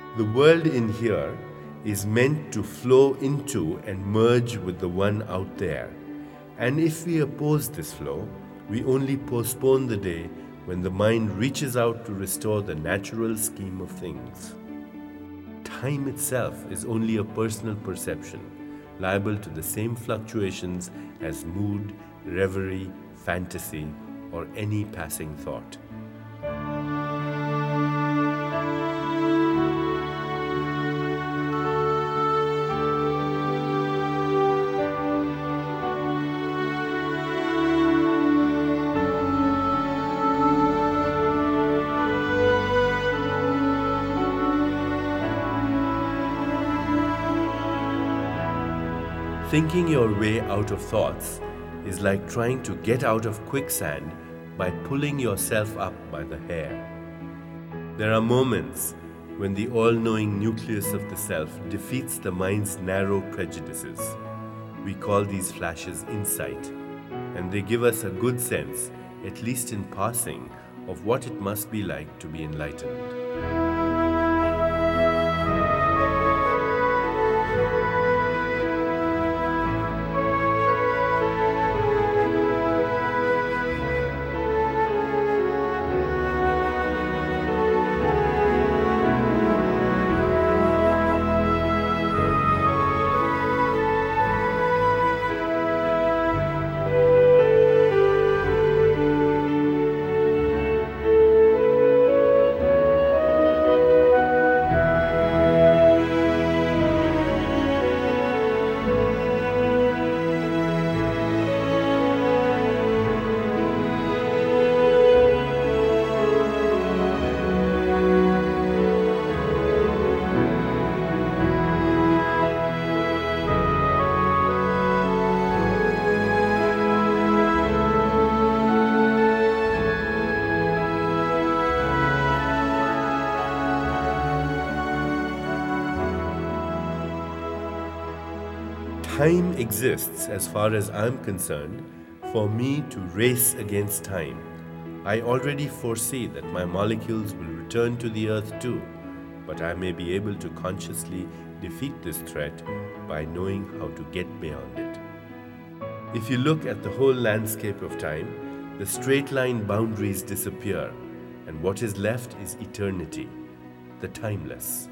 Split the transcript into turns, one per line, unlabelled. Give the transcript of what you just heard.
The world in here is meant to flow into and merge with the one out there. And if we oppose this flow, we only postpone the day when the mind reaches out to restore the natural scheme of things. Time itself is only a personal perception, liable to the same fluctuations as mood, reverie, fantasy, or any passing thought. Thinking your way out of thoughts is like trying to get out of quicksand by pulling yourself up by the hair. There are moments when the all-knowing nucleus of the self defeats the mind's narrow prejudices. We call these flashes insight, and they give us a good sense, at least in passing, of what it must be like to be enlightened. Time exists, as far as I'm concerned, for me to race against time. I already foresee that my molecules will return to the earth too, but I may be able to consciously defeat this threat by knowing how to get beyond it. If you look at the whole landscape of time, the straight line boundaries disappear, and what is left is eternity, the timeless.